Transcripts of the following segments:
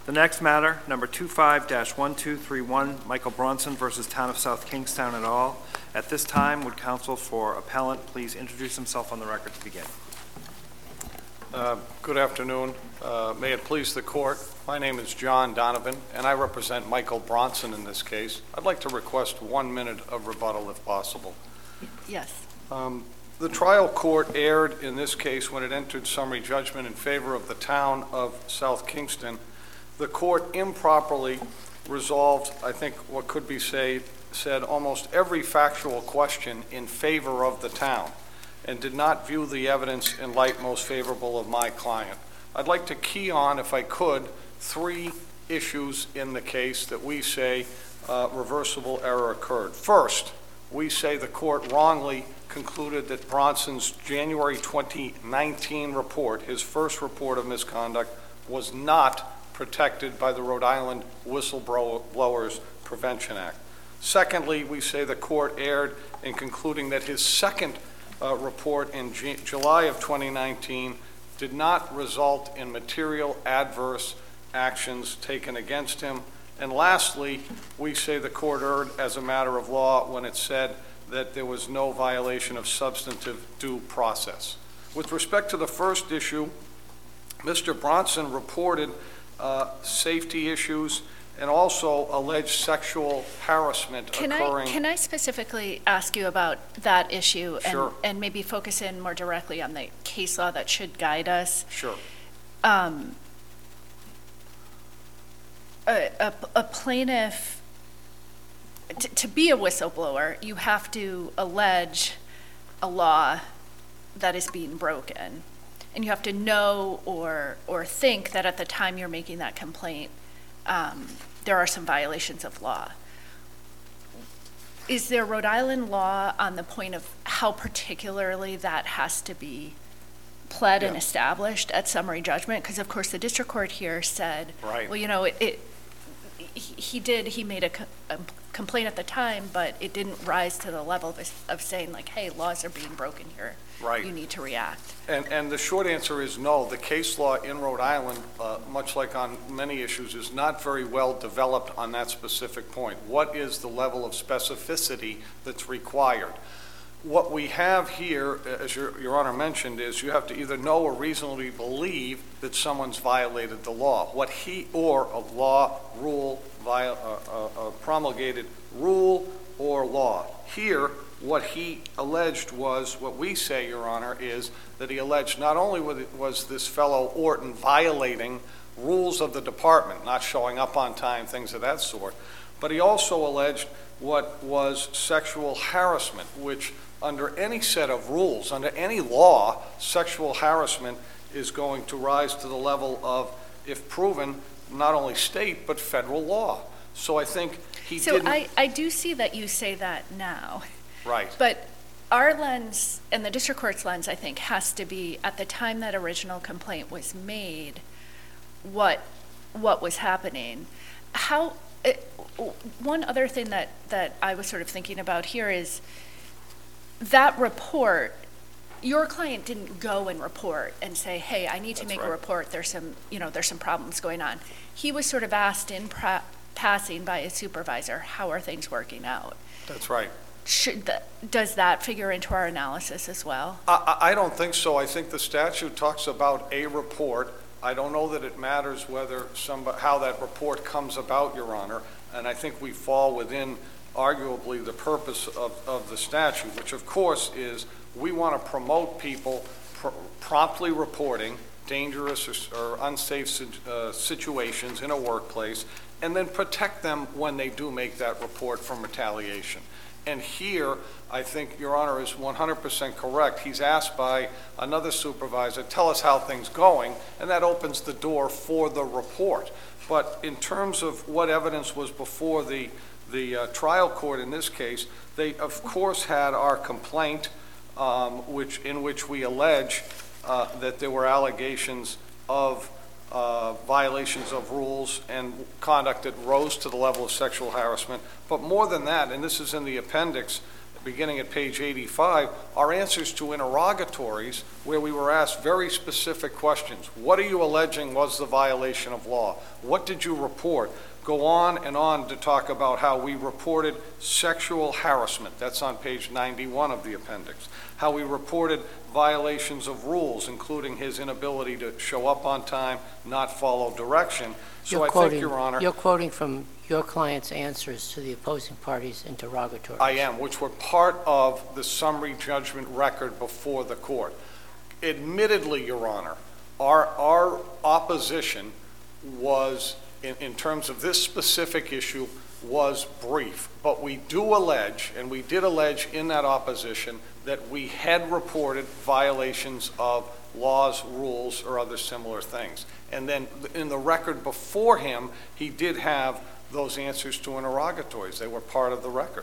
The next matter, number 25-1231, Michael Bronson versus Town of South Kingstown et al. At this time, would counsel for appellant please introduce himself on the record to begin? Good afternoon. May it please the court, my name is John Donovan, and I represent Michael Bronson in this case. I'd like to request 1 minute of rebuttal if possible. Yes. The trial court erred in this case when it entered summary judgment in favor of the Town of South Kingston. The court improperly resolved, I think what could be said almost every factual question in favor of the town and did not view the evidence in light most favorable of my client. I'd like to key on, if I could, 3 issues in the case that we say reversible error occurred. First, we say the court wrongly concluded that Bronson's January 2019 report, his first report of misconduct, was not protected by the Rhode Island Whistleblowers Prevention Act. Secondly, we say the court erred in concluding that his second report in July of 2019 did not result in material adverse actions taken against him. And lastly, we say the court erred as a matter of law when it said that there was no violation of substantive due process. With respect to the first issue, Mr. Bronson reported safety issues and also alleged sexual harassment occurring. Can I specifically ask you about that issue and, Sure. and maybe focus in more directly on the case law that should guide us? Sure. A plaintiff, to be a whistleblower, you have to allege a law that is being broken. And you have to know or think that at the time you're making that complaint, there are some violations of law. Is there Rhode Island law on the point of how particularly that has to be pled and established at summary judgment? Because, of course, the district court here said, right. Well, you know, he made a complaint at the time, but it didn't rise to the level of saying, like, hey, laws are being broken here. Right. You need to react. And the short answer is no. The case law in Rhode Island, much like on many issues, is not very well developed on that specific point. What is the level of specificity that's required? What we have here, as Your Honor mentioned, is you have to either know or reasonably believe that someone's violated the law. What he or a law, rule, a promulgated rule or law. Here, what he alleged was, what we say, Your Honor, is that he alleged not only was this fellow Orton violating rules of the department, not showing up on time, things of that sort, but he also alleged what was sexual harassment, which under any set of rules, under any law, sexual harassment is going to rise to the level of, if proven, not only state, but federal law. So I think he didn't... So I do see that you say that now. Right. But our lens, and the district court's lens, I think, has to be, at the time that original complaint was made, what was happening. One other thing that I was sort of thinking about here is that report, your client didn't go and report and say, hey, I need to make a report, there's some problems going on. He was sort of asked in passing by his supervisor, how are things working out? That's right. Does that figure into our analysis as well? I don't think so. I think the statute talks about a report. I don't know that it matters how that report comes about, Your Honor, and I think we fall within arguably the purpose of the statute, which of course is we want to promote people promptly reporting dangerous or unsafe situations in a workplace and then protect them when they do make that report from retaliation. And here, I think Your Honor is 100% correct. He's asked by another supervisor, tell us how things going, and that opens the door for the report. But in terms of what evidence was before the trial court in this case, they of course had our complaint, in which we allege that there were allegations of violations of rules and conduct that rose to the level of sexual harassment. But more than that, and this is in the appendix, beginning at page 85, are answers to interrogatories where we were asked very specific questions. What are you alleging was the violation of law? What did you report? Go on and on to talk about how we reported sexual harassment. That's on page 91 of the appendix. How we reported violations of rules, including his inability to show up on time, not follow direction. So I think, Your Honor... You're quoting from your client's answers to the opposing party's interrogatories. I am, which were part of the summary judgment record before the court. Admittedly, Your Honor, our opposition was, in terms of this specific issue, was brief. But we do allege, and we did allege in that opposition, that we had reported violations of laws, rules, or other similar things. And then in the record before him, he did have those answers to interrogatories. They were part of the record.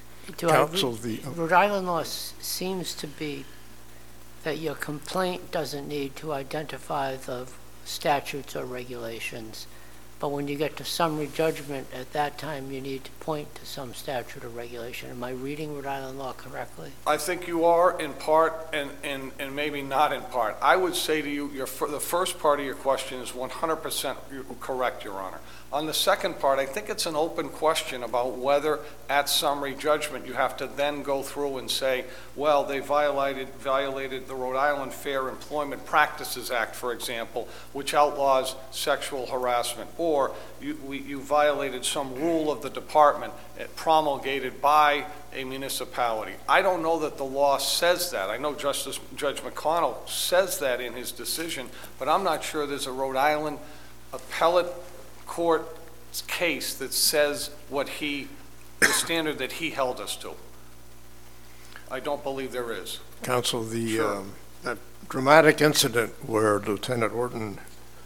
Rhode Island law seems to be that your complaint doesn't need to identify the statutes or regulations, but when you get to summary judgment, at that time you need to point to some statute or regulation. Am I reading Rhode Island law correctly? I think you are in part and maybe not in part. I would say to you, the first part of your question is 100% correct, Your Honor. On the second part, I think it's an open question about whether at summary judgment you have to then go through and say, well, they violated the Rhode Island Fair Employment Practices Act, for example, which outlaws sexual harassment, or you violated some rule of the department promulgated by a municipality. I don't know that the law says that. I know Judge McConnell says that in his decision, but I'm not sure there's a Rhode Island appellate court case that says the standard that he held us to. I don't believe there is. Counsel, Sure. that dramatic incident where Lieutenant Orton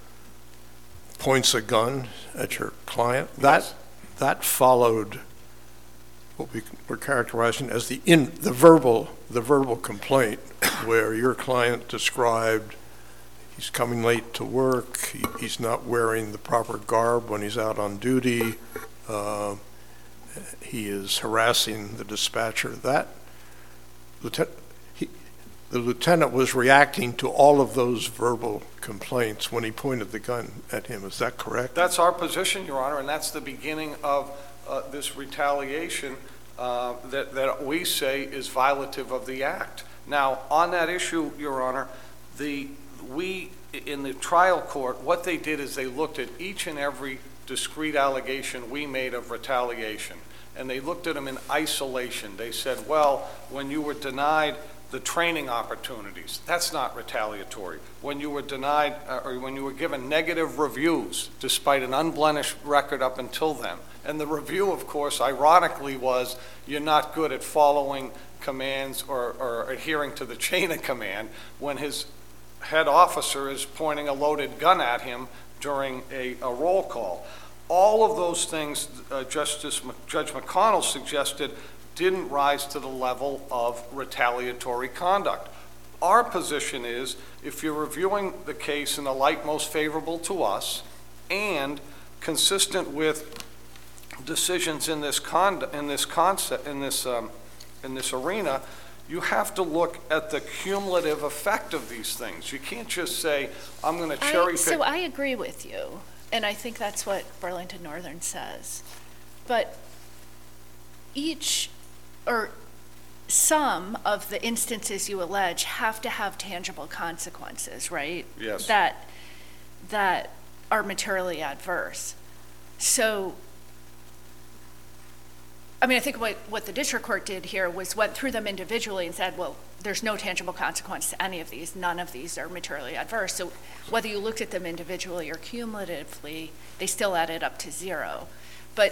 points a gun at your client, Yes. that followed what we're characterizing as the verbal complaint, where your client described he's coming late to work, he's not wearing the proper garb when he's out on duty, he is harassing the dispatcher. The lieutenant was reacting to all of those verbal complaints when he pointed the gun at him. Is that correct? That's our position, Your Honor, and that's the beginning of this retaliation that we say is violative of the act. Now, on that issue, Your Honor, we, in the trial court, what they did is they looked at each and every discrete allegation we made of retaliation, and they looked at them in isolation. They said, well, when you were denied the training opportunities, that's not retaliatory. When you were denied, or when you were given negative reviews, despite an unblemished record up until then, and the review, of course, ironically was, you're not good at following commands or adhering to the chain of command, when his head officer is pointing a loaded gun at him during a roll call. All of those things, Judge McConnell suggested, didn't rise to the level of retaliatory conduct. Our position is, if you're reviewing the case in the light most favorable to us, and consistent with decisions in this arena, you have to look at the cumulative effect of these things. You can't just say, I'm going to cherry pick. So I agree with you, and I think that's what Burlington Northern says. But some of the instances you allege have to have tangible consequences, right? Yes. That are materially adverse. So, I mean, I think what the district court did here was went through them individually and said, well, there's no tangible consequence to any of these. None of these are materially adverse. So whether you looked at them individually or cumulatively, they still added up to zero. But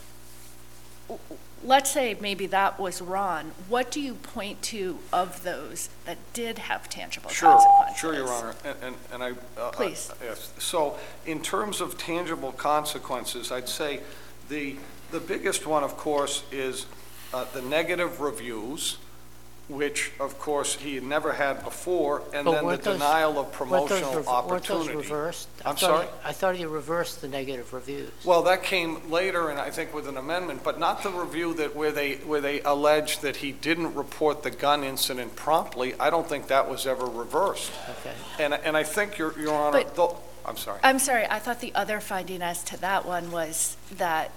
let's say maybe that was wrong. What do you point to of those that did have tangible consequences? Sure, Your Honor. And I Please. Yes. So in terms of tangible consequences, I'd say the biggest one, of course, is the negative reviews which, of course, he had never had before, and But then the weren't those- denial of promotional Weren't opportunity. those reversed? I'm sorry? I thought you reversed the negative reviews. Well, that came later, and I think with an amendment, but not the review that where they alleged that he didn't report the gun incident promptly. I don't think that was ever reversed. Okay. And I think, Your Honor, But- I'm sorry. I'm sorry, I thought the other finding as to that one was that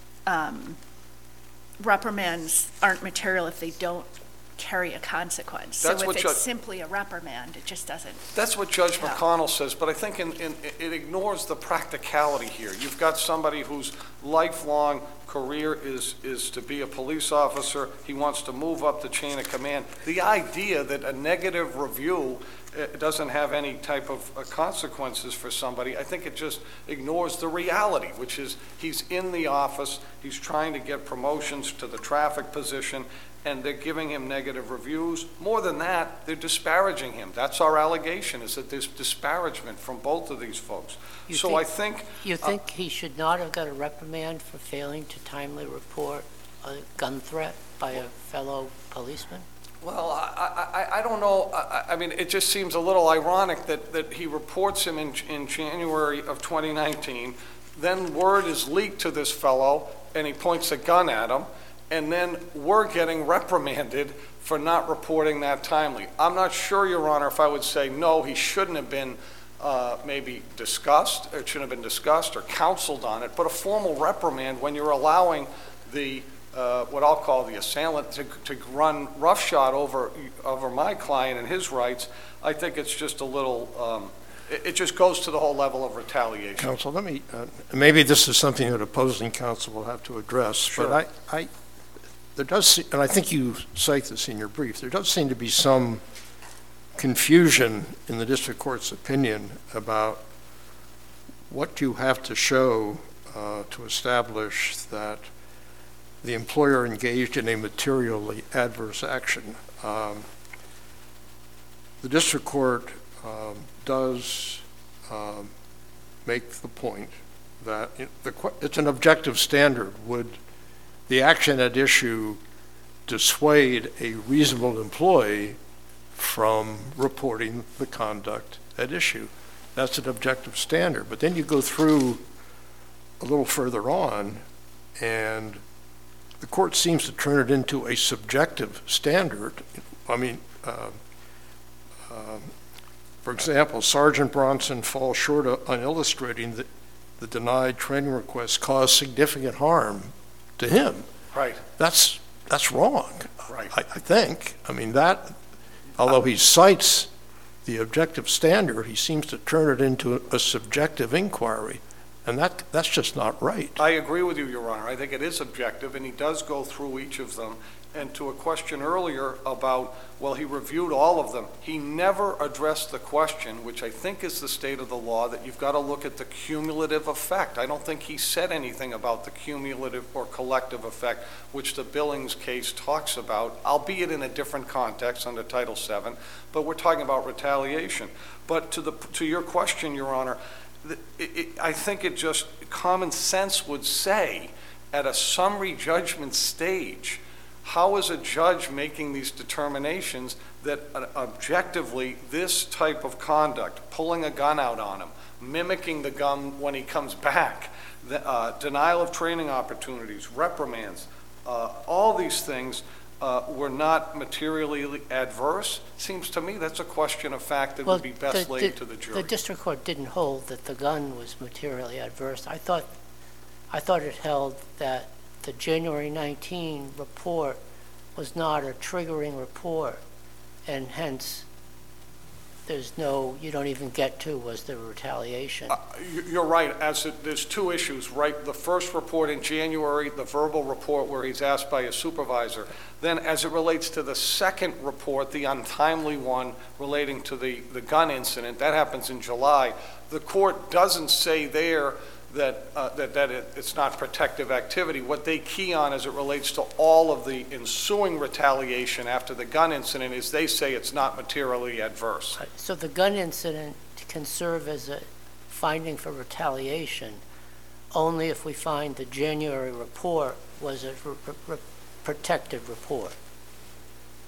reprimands aren't material if they don't carry a consequence. That's So what if Judge- it's simply a reprimand, it just doesn't. That's what Judge Yeah. McConnell says, but I think it ignores the practicality here. You've got somebody whose lifelong career is to be a police officer. He wants to move up the chain of command. The idea that a negative review doesn't have any type of consequences for somebody, I think it just ignores the reality, which is he's in the office, he's trying to get promotions to the traffic position, and they're giving him negative reviews. More than that, they're disparaging him. That's our allegation, is that there's disparagement from both of these folks. You So think- I think, You think he should not have got a reprimand for failing to timely report a gun threat by a fellow policeman? well, I don't know. I mean, it just seems a little ironic that he reports him in January of 2019, then word is leaked to this fellow, and he points a gun at him, and then we're getting reprimanded for not reporting that timely. I'm not sure, Your Honor, if I would say, no, he shouldn't have been maybe discussed, it shouldn't have been discussed or counseled on it, but a formal reprimand when you're allowing the, what I'll call the assailant to run roughshod over my client and his rights, I think it's just a little, it just goes to the whole level of retaliation. Counsel, let me, maybe this is something that opposing counsel will have to address, Sure. but there does, and I think you cite this in your brief, there does seem to be some confusion in the district court's opinion about what you have to show to establish that the employer engaged in a materially adverse action. The district court does make the point that it's an objective standard. Would the action at issue dissuade a reasonable employee from reporting the conduct at issue? That's an objective standard. But then you go through a little further on, and the court seems to turn it into a subjective standard. I mean, for example, Sergeant Bronson falls short on illustrating that the denied training request caused significant harm to him. Right. That's wrong. Right. I think. I mean, that, although he cites the objective standard, he seems to turn it into a subjective inquiry, and that's just not right. I agree with you, Your Honor. I think it is objective, and he does go through each of them. And to a question earlier about, well, he reviewed all of them, he never addressed the question, which I think is the state of the law, that you've got to look at the cumulative effect. I don't think he said anything about the cumulative or collective effect, which the Billings case talks about, albeit in a different context under Title VII, but we're talking about retaliation. But to your question, Your Honor, I think it just, common sense would say, at a summary judgment stage, how is a judge making these determinations that objectively this type of conduct, pulling a gun out on him, mimicking the gun when he comes back, denial of training opportunities, reprimands, all these things were not materially adverse? Seems to me that's a question of fact that would be best laid to the jury. The district court didn't hold that the gun was materially adverse. I thought it held that the January 19 report was not a triggering report, and hence you don't even get to was the retaliation. You're right. There's two issues, right? The first report in January, the verbal report where he's asked by his supervisor. Then as it relates to the second report, the untimely one relating to the gun incident, that happens in July. The court doesn't say there that it's not protective activity. What they key on as it relates to all of the ensuing retaliation after the gun incident is they say it's not materially adverse. So the gun incident can serve as a finding for retaliation only if we find the January report was a protective report.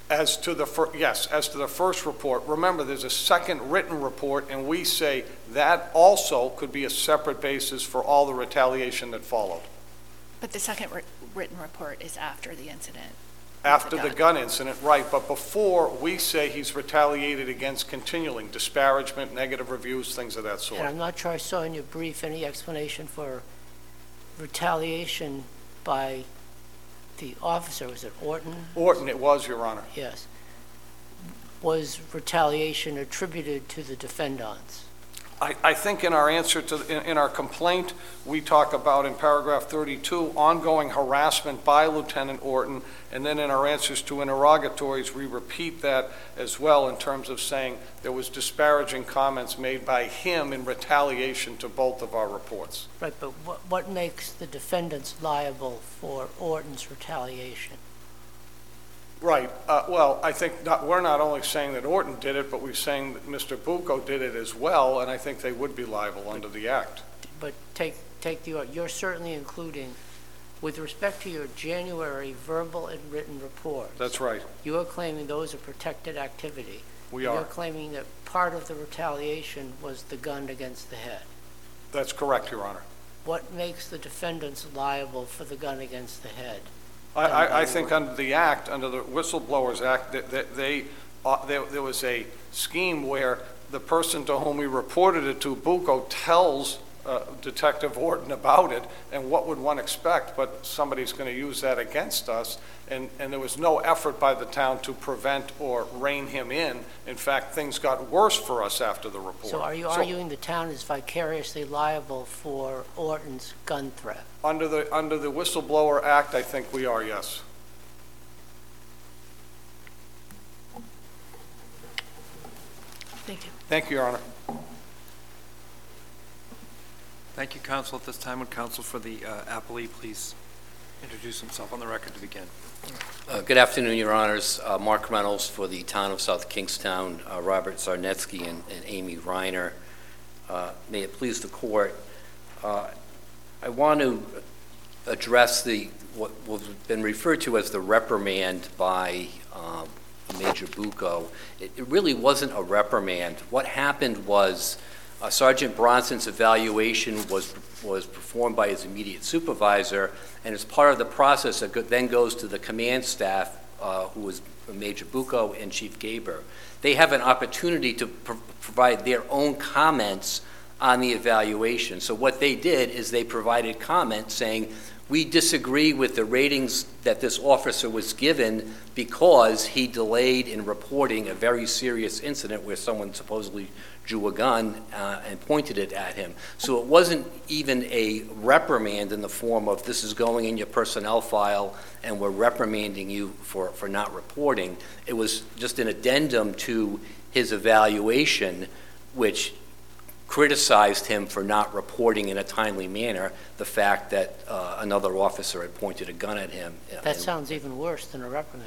As to the yes, as to the first report, remember, there's a second written report, and we say that also could be a separate basis for all the retaliation that followed. But the second written report is after the incident. After the gun incident, right, but before, we say he's retaliated against continuing disparagement, negative reviews, things of that sort. And I'm not sure I saw in your brief any explanation for retaliation by the officer. Was it Orton? Orton, it was, Your Honor. Yes. Was retaliation attributed to the defendants? I think in our answer to, in our complaint, we talk about in paragraph 32, ongoing harassment by Lieutenant Orton, and then in our answers to interrogatories, we repeat that as well in terms of saying there was disparaging comments made by him in retaliation to both of our reports. Right, but what makes the defendants liable for Orton's retaliation? Right. Well, I think we're not only saying that Orton did it, but we're saying that Mr. Bucco did it as well, and I think they would be liable under the Act. But you're certainly including, with respect to your January verbal and written reports. That's right. You are claiming those are protected activity. We are. You're claiming that part of the retaliation was the gun against the head. That's correct, Your Honor. What makes the defendants liable for the gun against the head? I think under the Act, under the Whistleblowers Act, there was a scheme where the person to whom we reported it to, Bucco, tells Detective Orton about it, and what would one expect? But somebody's going to use that against us, and there was no effort by the town to prevent or rein him in. In fact, things got worse for us after the report. So are you arguing the town is vicariously liable for Orton's gun threat? Under the Whistleblower Act, I think we are, yes. Thank you. Thank you, Your Honor. Thank you, counsel. At this time, would counsel for the appellee please introduce himself on the record to begin? Good afternoon, Your Honors. Mark Reynolds for the town of South Kingstown, Robert Zarnetsky and Amy Reiner. May it please the court, I want to address what has been referred to as the reprimand by Major Bucco. It really wasn't a reprimand. What happened was Sergeant Bronson's evaluation was performed by his immediate supervisor, and as part of the process, it then goes to the command staff, who was Major Bucco and Chief Gaber. They have an opportunity to provide their own comments on the evaluation. So what they did is they provided comments saying, we disagree with the ratings that this officer was given because he delayed in reporting a very serious incident where someone supposedly drew a gun and pointed it at him. So it wasn't even a reprimand in the form of this is going in your personnel file and we're reprimanding you for not reporting. It was just an addendum to his evaluation, which criticized him for not reporting in a timely manner the fact that another officer had pointed a gun at him. That sounds even worse than a reprimand.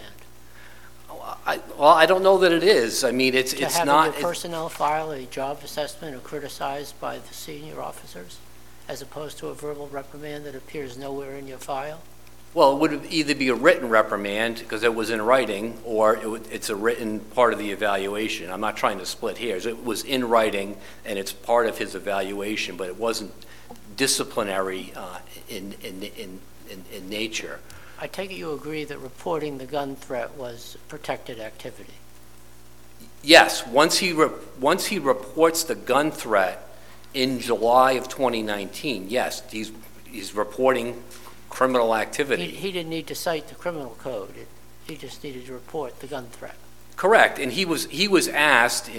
Well, I don't know that it is. I mean, it's to not. Having your personnel file a job assessment or criticized by the senior officers, as opposed to a verbal reprimand that appears nowhere in your file? Well, it would either be a written reprimand because it was in writing, or it's a written part of the evaluation. I'm not trying to split hairs. It was in writing, and it's part of his evaluation, but it wasn't disciplinary in nature. I take it you agree that reporting the gun threat was protected activity? Yes. Once he reports the gun threat in July of 2019, yes, he's reporting criminal activity. He didn't need to cite the criminal code. He just needed to report the gun threat. Correct. And he was asked,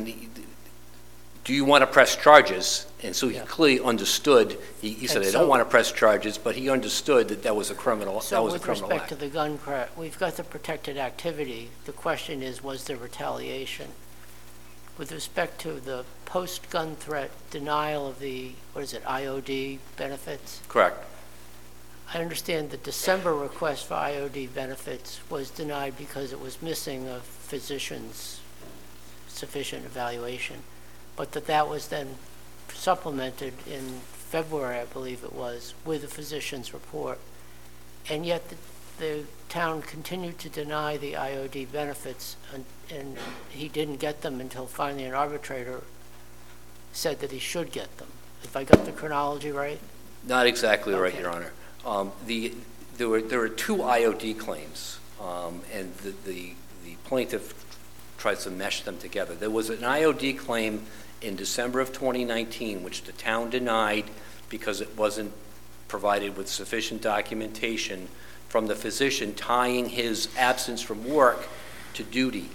do you want to press charges? And so he clearly understood. He said, I don't want to press charges, but he understood that was a criminal. So with respect to the gun threat, we've got the protected activity. The question is, was there retaliation? With respect to the post-gun threat denial of the, IOD benefits? Correct. I understand the December request for IOD benefits was denied because it was missing a physician's sufficient evaluation, but that was then supplemented in February, I believe it was, with a physician's report. And yet the town continued to deny the IOD benefits, and he didn't get them until finally an arbitrator said that he should get them. If I got the chronology right? Not exactly right, Okay. Your Honor. There were two IOD claims, and the plaintiff tries to mesh them together. There was an IOD claim in December of 2019, which the town denied because it wasn't provided with sufficient documentation from the physician tying his absence from work to duty.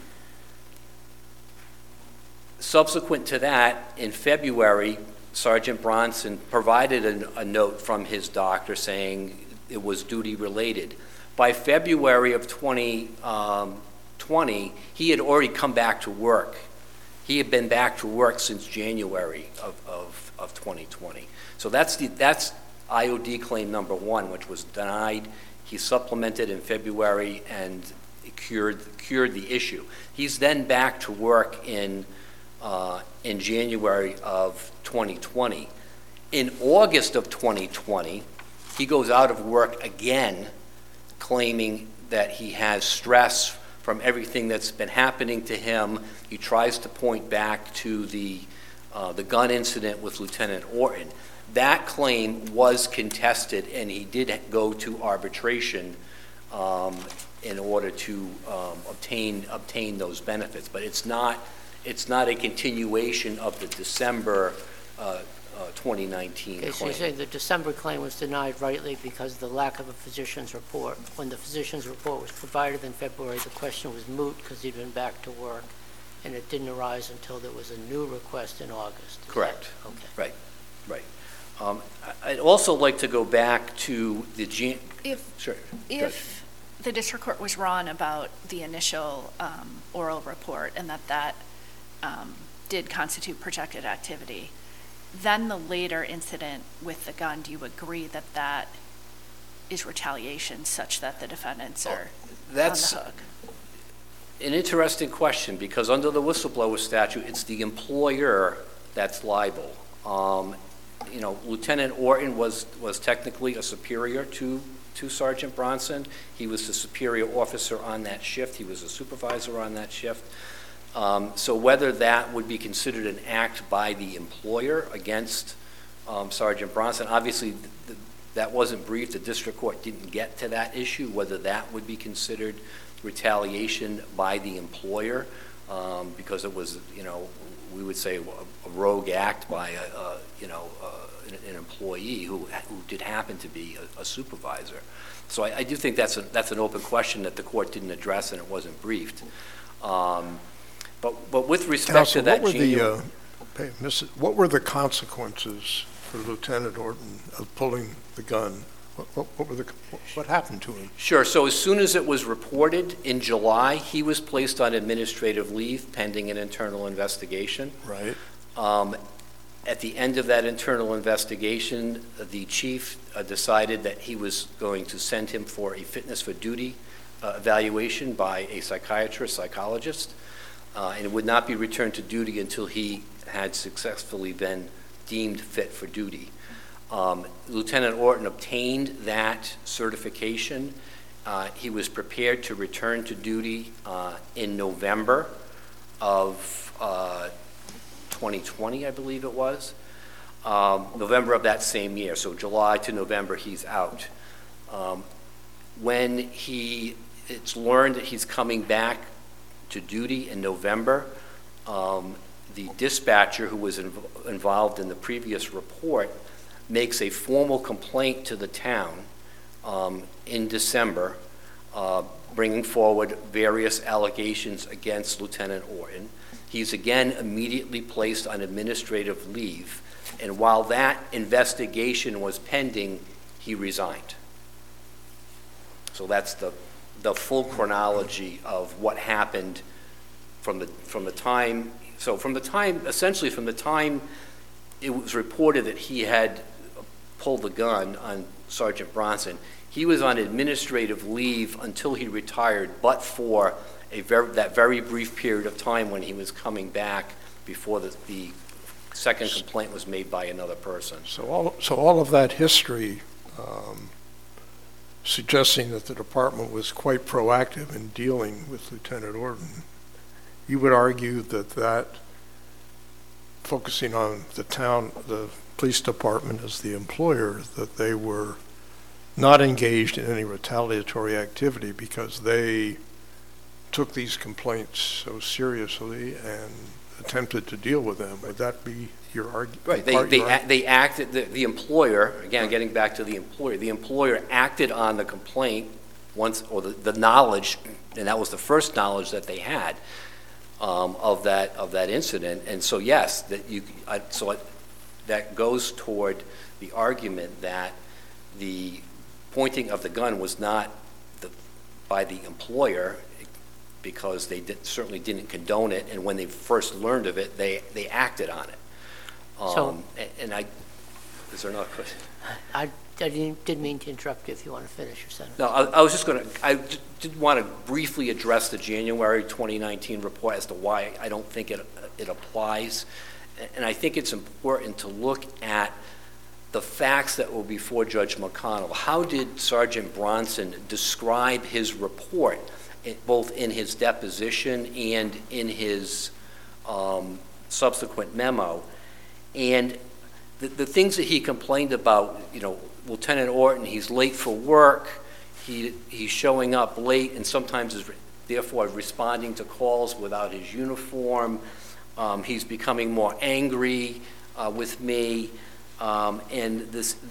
Subsequent to that, in February, Sergeant Bronson provided a note from his doctor saying it was duty-related. By February of 2020, he had already come back to work. He had been back to work since January of 2020. So that's IOD claim number one, which was denied. He supplemented in February and cured the issue. He's then back to work in January of 2020. In August of 2020, he goes out of work again, claiming that he has stress from everything that's been happening to him. He tries to point back to the gun incident with Lieutenant Orton. That claim was contested, and he did go to arbitration in order to obtain those benefits. But it's not a continuation of the December 2019 Okay, so claim. you're saying the December claim was denied rightly because of the lack of a physician's report. When the physician's report was provided in February, the question was moot because he'd been back to work, and it didn't arise until there was a new request in August. Is Correct. that- Okay. Right. I'd also like to go back to the Sure. If the district court was wrong about the initial oral report and that did constitute protected activity, then the later incident with the gun, do you agree that that is retaliation such that the defendants are That's on the hook? an interesting question, because under the whistleblower statute, it's the employer that's liable. Lieutenant Orton was technically a superior to Sergeant Bronson. He was the superior officer on that shift. He was a supervisor on that shift. So whether that would be considered an act by the employer against Sergeant Bronson, obviously that wasn't briefed. The district court didn't get to that issue, whether that would be considered retaliation by the employer, because it was, we would say a rogue act by an employee who did happen to be a supervisor. So I do think that's an open question that the court didn't address and it wasn't briefed. But with respect Counsel, to that, what were the consequences for Lieutenant Orton of pulling the gun? What happened to him? Sure. So as soon as it was reported in July, he was placed on administrative leave pending an internal investigation. Right. At the end of that internal investigation, the chief decided that he was going to send him for a fitness for duty evaluation by a psychologist, and would not be returned to duty until he had successfully been deemed fit for duty. Lieutenant Orton obtained that certification. He was prepared to return to duty in November of 2020, I believe it was. November of that same year, so July to November, he's out. When it's learned that he's coming back to duty in November, the dispatcher who was involved in the previous report makes a formal complaint to the town in December, bringing forward various allegations against Lieutenant Orton. He's again immediately placed on administrative leave, and while that investigation was pending, he resigned. So that's the full chronology of what happened from the time. So from the time it was reported that he had pulled the gun on Sergeant Bronson, he was on administrative leave until he retired, but for that very brief period of time when he was coming back before the second complaint was made by another person. So all of that history suggesting that the department was quite proactive in dealing with Lieutenant Orton. You would argue that focusing on the police department as the employer, that they were not engaged in any retaliatory activity because they took these complaints so seriously and attempted to deal with them. Would that be your argument? Right, they acted, the employer, again, getting back to the employer acted on the complaint once, or the knowledge, and that was the first knowledge that they had of that incident. And so yes, that goes toward the argument that the pointing of the gun was not by the employer, because they certainly didn't condone it, and when they first learned of it, they acted on it. Is there another question? I didn't mean to interrupt you if you want to finish your sentence. No, I was just going to, I did want to briefly address the January 2019 report as to why I don't think it applies. And I think it's important to look at the facts that were before Judge McConnell. How did Sergeant Bronson describe his report, both in his deposition and in his subsequent memo? And the things that he complained about, Lieutenant Orton, he's late for work, he's showing up late and sometimes is therefore responding to calls without his uniform, he's becoming more angry with me, and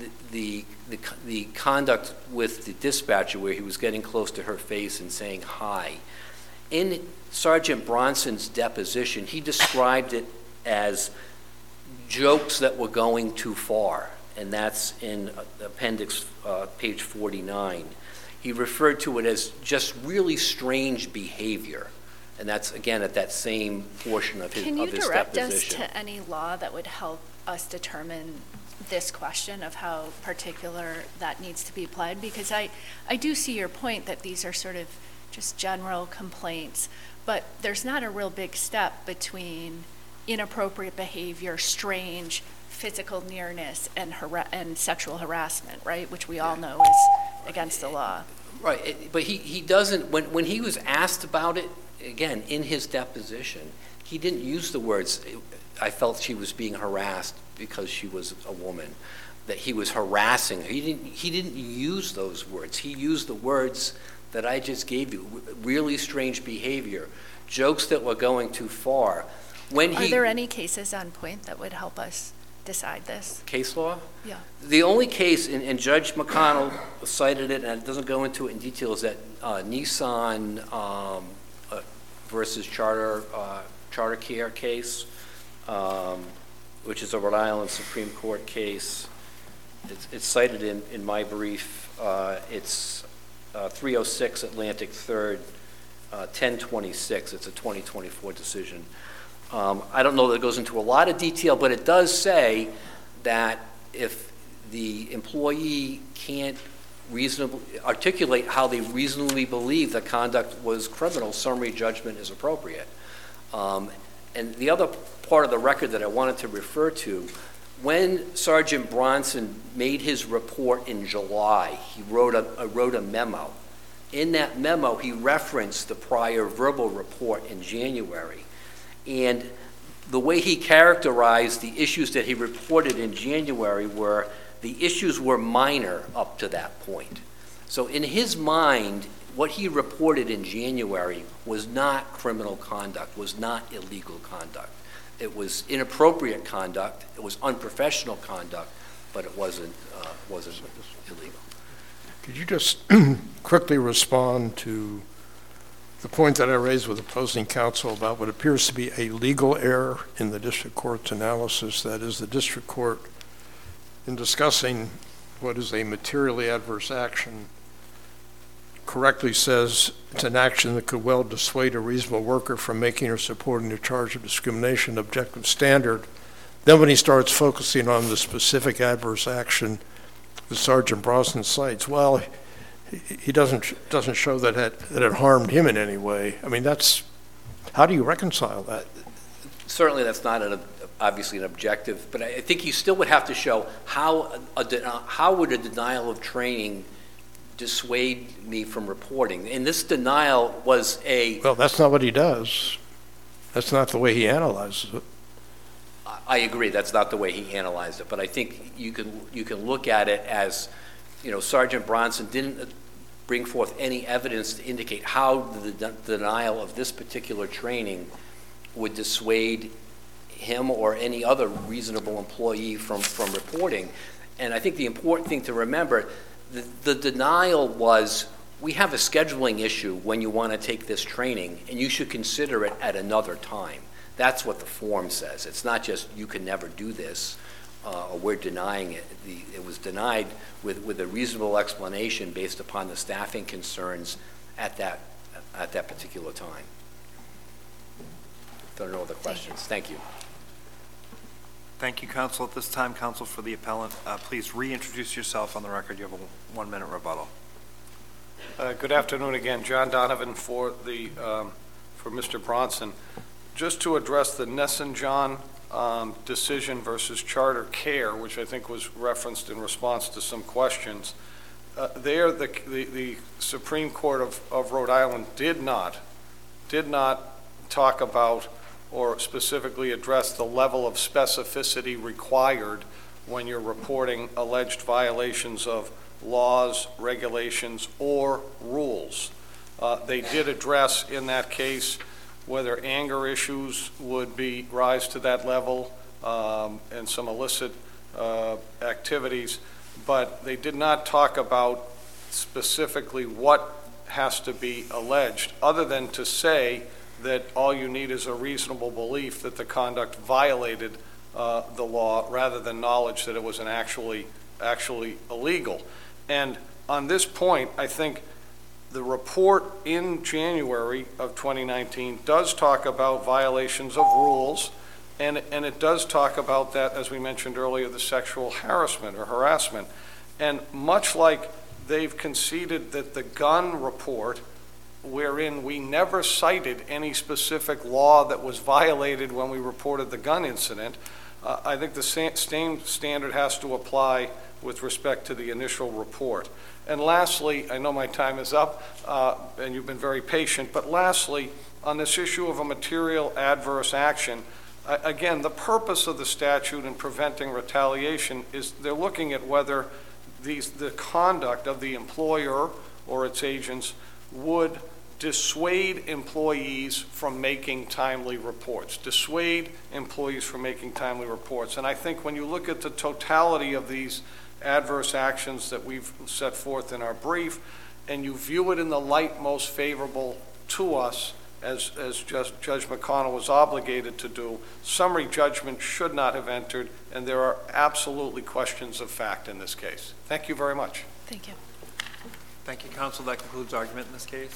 the conduct with the dispatcher where he was getting close to her face and saying hi. In Sergeant Bronson's deposition, he described it as jokes that were going too far, and that's in appendix page 49. He referred to it as just really strange behavior, and that's again at that same portion of his deposition. Can you direct us to any law that would help us determine this question of how particular that needs to be applied? Because I do see your point that these are sort of just general complaints, but there's not a real big step between inappropriate behavior, strange, physical nearness, and sexual harassment, right? Which we all know is against the law. Right, but he doesn't, when he was asked about it, again, in his deposition, he didn't use the words, I felt she was being harassed because she was a woman, that he was harassing her. He didn't use those words. He used the words that I just gave you, really strange behavior, jokes that were going too far. Are there any cases on point that would help us decide this? Case law? Yeah. The only case, and Judge McConnell cited it, and it doesn't go into it in detail, is that Nissan versus Charter Care case, which is a Rhode Island Supreme Court case. It's cited in my brief. It's 306 Atlantic 3rd, 1026. It's a 2024 decision. I don't know that it goes into a lot of detail, but it does say that if the employee can't reasonably articulate how they reasonably believe the conduct was criminal, summary judgment is appropriate. And the other part of the record that I wanted to refer to, when Sergeant Bronson made his report in July, he wrote a memo. In that memo, he referenced the prior verbal report in January. And the way he characterized the issues that he reported in January were the issues were minor up to that point. So in his mind, what he reported in January was not criminal conduct, was not illegal conduct. It was inappropriate conduct, it was unprofessional conduct, but it wasn't illegal. Could you just quickly respond to the point that I raised with opposing counsel about what appears to be a legal error in the district court's analysis? That is, the district court, in discussing what is a materially adverse action, correctly says it's an action that could well dissuade a reasonable worker from making or supporting a charge of discrimination, objective standard. Then when he starts focusing on the specific adverse action that Sergeant Bronson cites, well, he doesn't show that it harmed him in any way. I mean, how do you reconcile that? Certainly that's not obviously an objective, but I think you still would have to show how would a denial of training dissuade me from reporting. And this denial was a, Well, that's not what he does. That's not the way he analyzes it. I agree, that's not the way he analyzed it, but I think you can look at it as, Sergeant Bronson didn't bring forth any evidence to indicate how the denial of this particular training would dissuade him or any other reasonable employee from reporting. And I think the important thing to remember, the denial was, we have a scheduling issue when you want to take this training, and you should consider it at another time. That's what the form says. It's not just, you can never do this, or we're denying it. It was denied with a reasonable explanation based upon the staffing concerns at that particular time. If there are no other questions, thank you. Thank you, counsel. At this time, counsel for the appellant, please reintroduce yourself on the record. You have a 1-minute rebuttal. Good afternoon again. John Donovan for Mr. Bronson. Just to address the Nesson-John decision versus Charter Care, which I think was referenced in response to some questions, there the Supreme Court of Rhode Island did not talk about or specifically address the level of specificity required when you're reporting alleged violations of laws, regulations, or rules. They did address in that case whether anger issues would rise to that level and some illicit activities, but they did not talk about specifically what has to be alleged, other than to say that all you need is a reasonable belief that the conduct violated the law rather than knowledge that it was actually illegal. And on this point, I think the report in January of 2019 does talk about violations of rules, and it does talk about that, as we mentioned earlier, the sexual harassment or harassment. And much like they've conceded that the gun report, wherein we never cited any specific law that was violated when we reported the gun incident, I think the same standard has to apply with respect to the initial report. And lastly, I know my time is up, and you've been very patient, but lastly, on this issue of a material adverse action, again, the purpose of the statute in preventing retaliation is they're looking at whether the conduct of the employer or its agents would dissuade employees from making timely reports, And I think when you look at the totality of these adverse actions that we've set forth in our brief, and you view it in the light most favorable to us, as Judge McConnell was obligated to do, summary judgment should not have entered, and there are absolutely questions of fact in this case. Thank you very much. Thank you. Thank you, counsel. That concludes argument in this case.